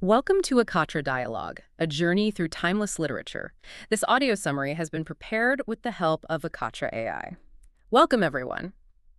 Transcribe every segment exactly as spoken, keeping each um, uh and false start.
Welcome to Akatra Dialogue, a journey through timeless literature. This audio summary has been prepared with the help of Akatra A I. Welcome, everyone.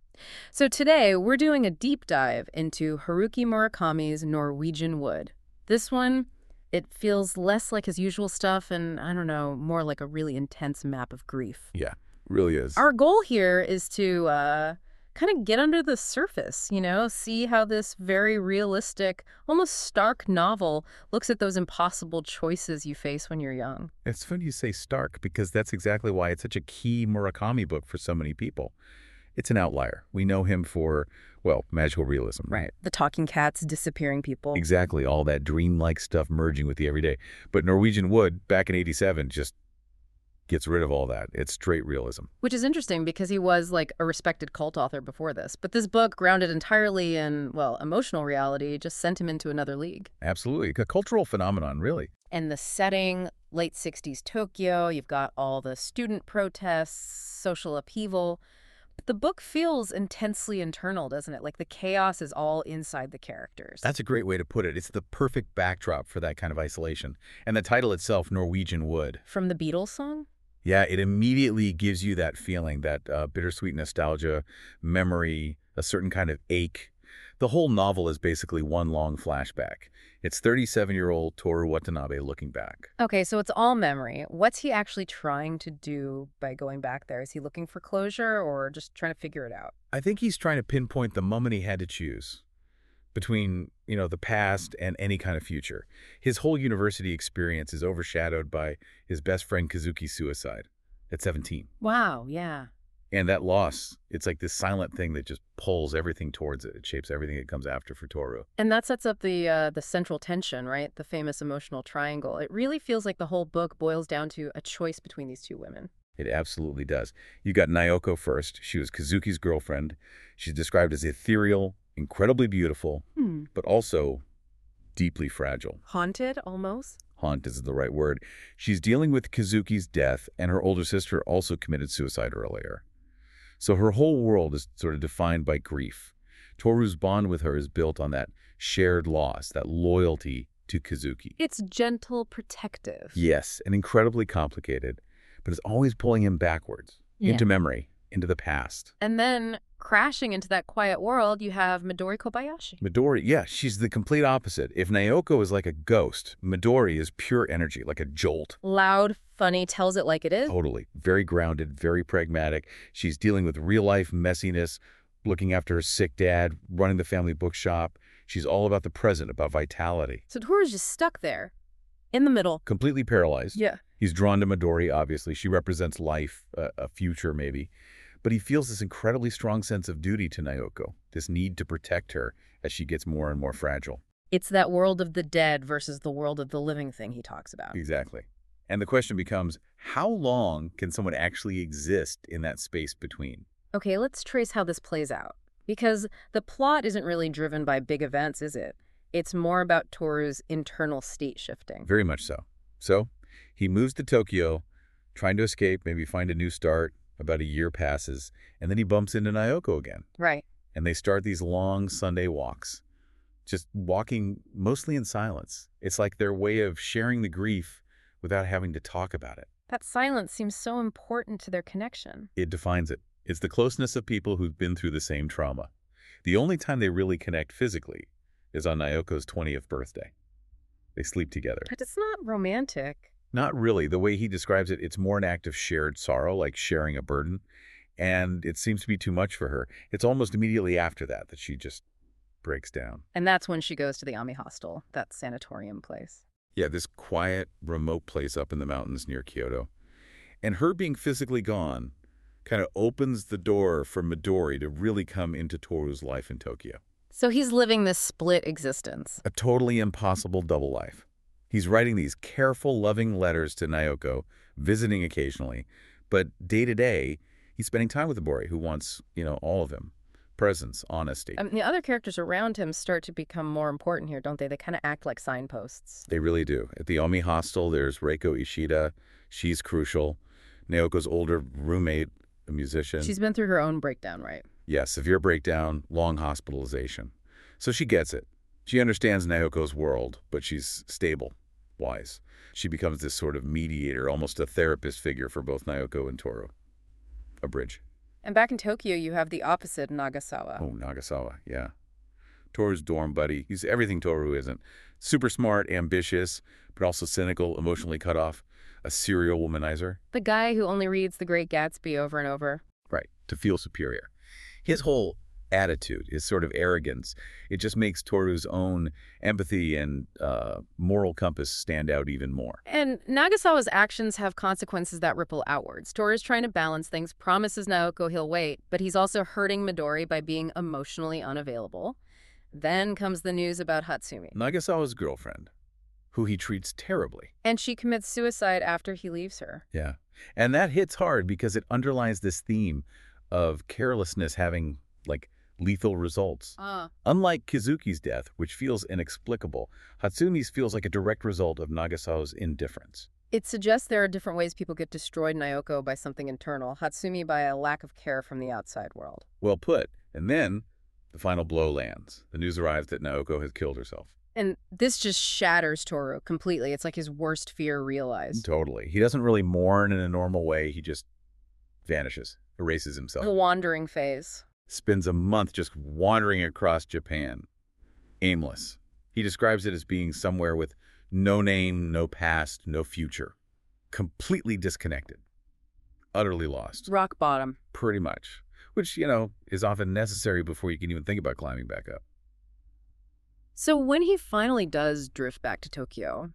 So today, we're doing a deep dive into Haruki Murakami's Norwegian Wood. This one, it feels less like his usual stuff and, I don't know, more like a really intense map of grief. Yeah, really is. Our goal here is to uh, kind of get under the surface, you know, see how this very realistic, almost stark novel looks at those impossible choices you face when you're young. It's funny you say stark because that's exactly why it's such a key Murakami book for so many people. It's an outlier. We know him for, well, magical realism. Right. The talking cats, disappearing people. Exactly. All that dreamlike stuff merging with the everyday. But Norwegian Wood, back in eighty-seven, just gets rid of all that. It's straight realism. Which is interesting because he was like a respected cult author before this. But this book, grounded entirely in, well, emotional reality, just sent him into another league. Absolutely. A cultural phenomenon, really. And the setting, late sixties Tokyo, you've got all the student protests, social upheaval. But the book feels intensely internal, doesn't it? Like the chaos is all inside the characters. That's a great way to put it. It's the perfect backdrop for that kind of isolation. And the title itself, Norwegian Wood. From the Beatles song? Yeah, it immediately gives you that feeling, that uh, bittersweet nostalgia, memory, a certain kind of ache. The whole novel is basically one long flashback. It's thirty-seven-year-old Toru Watanabe looking back. Okay, so it's all memory. What's he actually trying to do by going back there? Is he looking for closure or just trying to figure it out? I think he's trying to pinpoint the moment he had to choose between, you know, the past and any kind of future. His whole university experience is overshadowed by his best friend Kazuki's suicide at seventeen. Wow, yeah. And that loss, it's like this silent thing that just pulls everything towards it. It shapes everything that comes after for Toru. And that sets up the uh, the central tension, right? The famous emotional triangle. It really feels like the whole book boils down to a choice between these two women. It absolutely does. You got Naoko first. She was Kazuki's girlfriend. She's described as ethereal, incredibly beautiful, Hmm. but also deeply fragile. Haunted, almost? Haunt is the right word. She's dealing with Kazuki's death, and her older sister also committed suicide earlier. So her whole world is sort of defined by grief. Toru's bond with her is built on that shared loss, that loyalty to Kazuki. It's gentle, protective. Yes, and incredibly complicated, but it's always pulling him backwards, Yeah. into memory, into the past. And then, crashing into that quiet world, you have Midori Kobayashi. Midori, yeah, she's the complete opposite. If Naoko is like a ghost, Midori is pure energy, like a jolt. Loud, funny, tells it like it is. Totally. Very grounded, very pragmatic. She's dealing with real-life messiness, looking after her sick dad, running the family bookshop. She's all about the present, about vitality. So Toru's just stuck there, in the middle. Completely paralyzed. Yeah. He's drawn to Midori, obviously. She represents life, a, a future maybe. But he feels this incredibly strong sense of duty to Naoko, this need to protect her as she gets more and more fragile. It's that world of the dead versus the world of the living thing he talks about. Exactly. And the question becomes, how long can someone actually exist in that space between? Okay, let's trace how this plays out. Because the plot isn't really driven by big events, is it? It's more about Toru's internal state shifting. Very much so. So, he moves to Tokyo, trying to escape, maybe find a new start. About a year passes, and then he bumps into Naoko again. Right. And they start these long Sunday walks, just walking mostly in silence. It's like their way of sharing the grief without having to talk about it. That silence seems so important to their connection. It defines it. It's the closeness of people who've been through the same trauma. The only time they really connect physically is on Naoko's twentieth birthday. They sleep together. But it's not romantic. Not really. The way he describes it, it's more an act of shared sorrow, like sharing a burden. And it seems to be too much for her. It's almost immediately after that that she just breaks down. And that's when she goes to the Ami hostel, that sanatorium place. Yeah, this quiet, remote place up in the mountains near Kyoto. And her being physically gone kind of opens the door for Midori to really come into Toru's life in Tokyo. So he's living this split existence. A totally impossible double life. He's writing these careful, loving letters to Naoko, visiting occasionally, but day to day, he's spending time with Midori, who wants, you know, all of him. Presence, honesty. I mean, the other characters around him start to become more important here, don't they? They kind of act like signposts. They really do. At the Omi hostel, there's Reiko Ishida. She's crucial. Naoko's older roommate, a musician. She's been through her own breakdown, right? Yeah, severe breakdown, long hospitalization. So she gets it. She understands Naoko's world, but she's stable, wise. She becomes this sort of mediator, almost a therapist figure for both Naoko and Toru. A bridge. And back in Tokyo, you have the opposite Nagasawa. Oh, Nagasawa, yeah. Toru's dorm buddy. He's everything Toru isn't. Super smart, ambitious, but also cynical, emotionally cut off. A serial womanizer. The guy who only reads The Great Gatsby over and over. Right, to feel superior. His whole attitude, his sort of arrogance, it just makes Toru's own empathy and uh, moral compass stand out even more. And Nagasawa's actions have consequences that ripple outwards. Toru's trying to balance things, promises Naoko he'll wait, but he's also hurting Midori by being emotionally unavailable. Then comes the news about Hatsumi. Nagasawa's girlfriend, who he treats terribly. And she commits suicide after he leaves her. Yeah. And that hits hard because it underlies this theme of carelessness having, like, lethal results. Uh. Unlike Kazuki's death, which feels inexplicable, Hatsumi's feels like a direct result of Nagasawa's indifference. It suggests there are different ways people get destroyed, Naoko by something internal, Hatsumi by a lack of care from the outside world. Well put. And then the final blow lands. The news arrives that Naoko has killed herself. And this just shatters Toru completely. It's like his worst fear realized. Totally. He doesn't really mourn in a normal way. He just vanishes, erases himself. The wandering phase. Spends a month just wandering across Japan. Aimless. He describes it as being somewhere with no name, no past, no future. Completely disconnected. Utterly lost. Rock bottom. Pretty much. Which, you know, is often necessary before you can even think about climbing back up. So when he finally does drift back to Tokyo,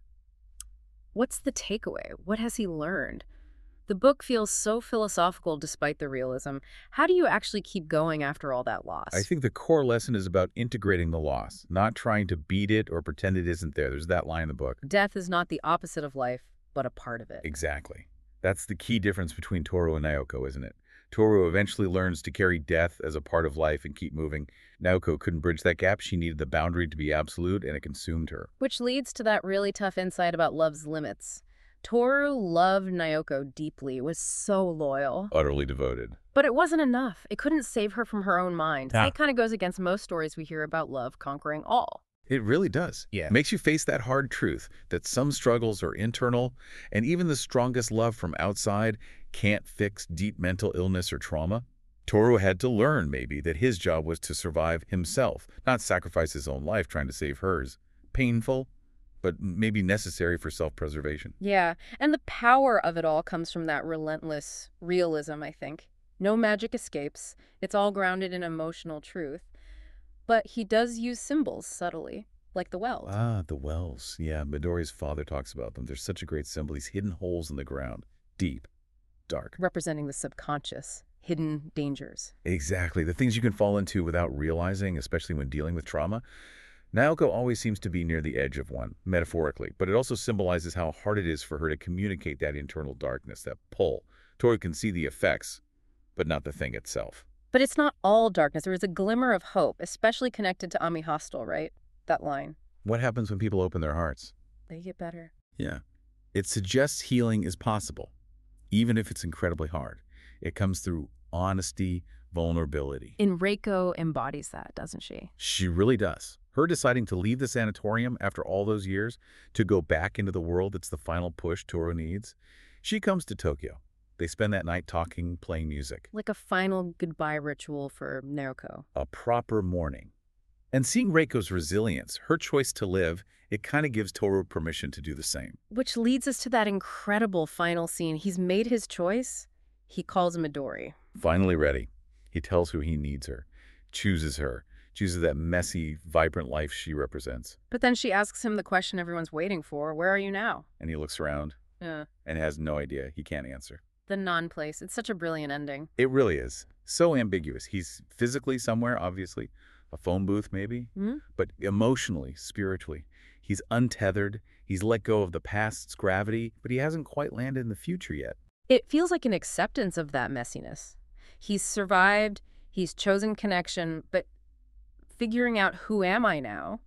what's the takeaway? What has he learned? The book feels so philosophical despite the realism. How do you actually keep going after all that loss? I think the core lesson is about integrating the loss, not trying to beat it or pretend it isn't there. There's that line in the book. Death is not the opposite of life, but a part of it. Exactly. That's the key difference between Toru and Naoko, isn't it? Toru eventually learns to carry death as a part of life and keep moving. Naoko couldn't bridge that gap. She needed the boundary to be absolute, and it consumed her. Which leads to that really tough insight about love's limits. Toru loved Naoko deeply, was so loyal. Utterly devoted. But it wasn't enough. It couldn't save her from her own mind. Yeah. That kind of goes against most stories we hear about love conquering all. It really does. Yeah. Makes you face that hard truth that some struggles are internal, and even the strongest love from outside can't fix deep mental illness or trauma. Toru had to learn, maybe, that his job was to survive himself, not sacrifice his own life trying to save hers. Painful, but maybe necessary for self-preservation. Yeah, and the power of it all comes from that relentless realism, I think. No magic escapes. It's all grounded in emotional truth. But he does use symbols subtly, like the wells. Ah, the wells. Yeah, Midori's father talks about them. They're such a great symbol. These hidden holes in the ground. Deep. Dark. Representing the subconscious, hidden dangers. Exactly. The things you can fall into without realizing, especially when dealing with trauma. Naoko always seems to be near the edge of one, metaphorically, but it also symbolizes how hard it is for her to communicate that internal darkness, that pull. Toru can see the effects, but not the thing itself. But it's not all darkness. There is a glimmer of hope, especially connected to Ami Hostel, right? That line. What happens when people open their hearts? They get better. Yeah. It suggests healing is possible, even if it's incredibly hard. It comes through honesty, vulnerability. And Reiko embodies that, doesn't she? She really does. Her deciding to leave the sanatorium after all those years, to go back into the world that's the final push Toru needs. She comes to Tokyo. They spend that night talking, playing music. Like a final goodbye ritual for Naoko. A proper mourning. And seeing Reiko's resilience, her choice to live, it kind of gives Toru permission to do the same. Which leads us to that incredible final scene. He's made his choice. He calls Midori. Finally ready. He tells her he needs her, chooses her, chooses that messy, vibrant life she represents. But then she asks him the question everyone's waiting for. Where are you now? And he looks around Yeah. and has no idea. He can't answer. The non-place. It's such a brilliant ending. It really is. So ambiguous. He's physically somewhere, obviously. A phone booth, maybe. Hmm? But emotionally, spiritually. He's untethered. He's let go of the past's gravity, but he hasn't quite landed in the future yet. It feels like an acceptance of that messiness. He's survived. He's chosen connection. But figuring out who am I now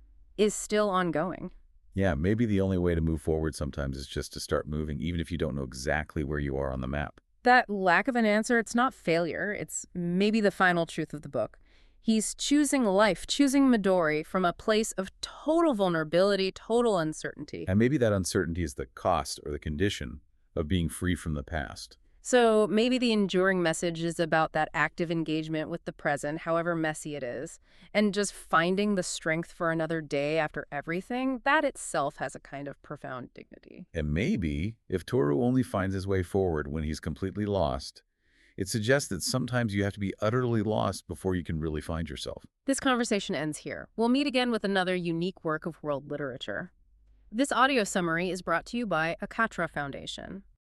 is still ongoing. Yeah, maybe the only way to move forward sometimes is just to start moving, even if you don't know exactly where you are on the map. That lack of an answer, it's not failure. It's maybe the final truth of the book. He's choosing life, choosing Midori from a place of total vulnerability, total uncertainty. And maybe that uncertainty is the cost or the condition of being free from the past. So maybe the enduring message is about that active engagement with the present, however messy it is, and just finding the strength for another day after everything. That itself has a kind of profound dignity. And maybe, if Toru only finds his way forward when he's completely lost, it suggests that sometimes you have to be utterly lost before you can really find yourself. This conversation ends here. We'll meet again with another unique work of world literature. This audio summary is brought to you by Akatra Foundation.